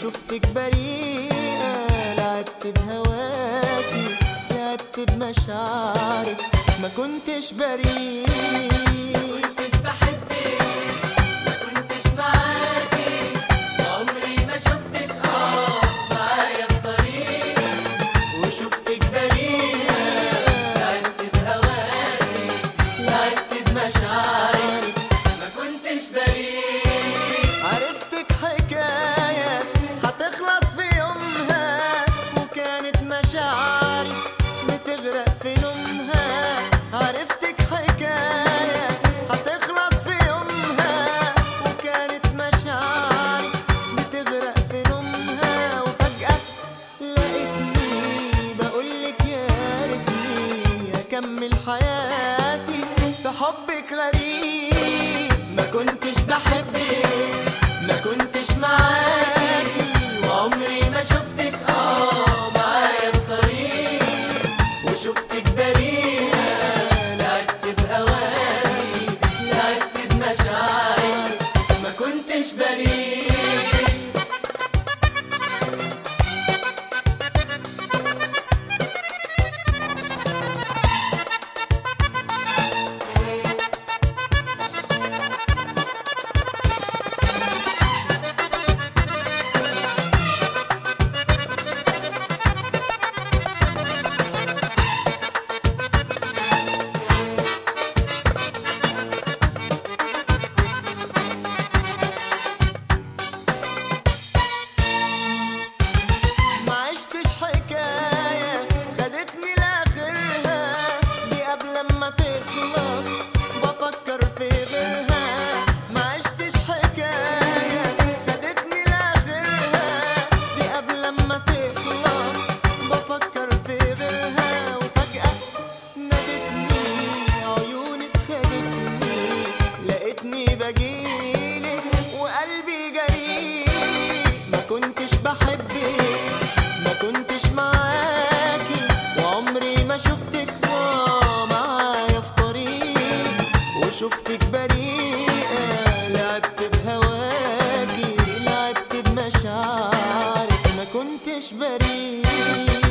وشفتك بريئة، لعبت بهواكي، لعبت بمشاعرك، ما كنتش بريء. عرفتك حكاية هتخلص في يومها، وكانت مشاعري بتغرق في لومها. عرفتك حكاية هتخلص في يومها، وكانت مشاعري بتغرق في لومها. وفجأة لقيتني بقولك يا ريتني أكمل حياتي في حبك غريب. ما كنتش بحبك، ما كنتش معاكي، وعمري ما شفتك معايا بطريق. وشفتك بريئة، لعبت بهواكي، لعبت بمشاعري، ما كنتش بريء. بجيلك وقلبي جريء. ما كنتش بحبك، ما كنتش معاكي، وعمري ما شفتك معايا في طريق. وشفتك بريئة، لعبت بهواكي، لعبت بمشاعرك، ما كنتش بريء.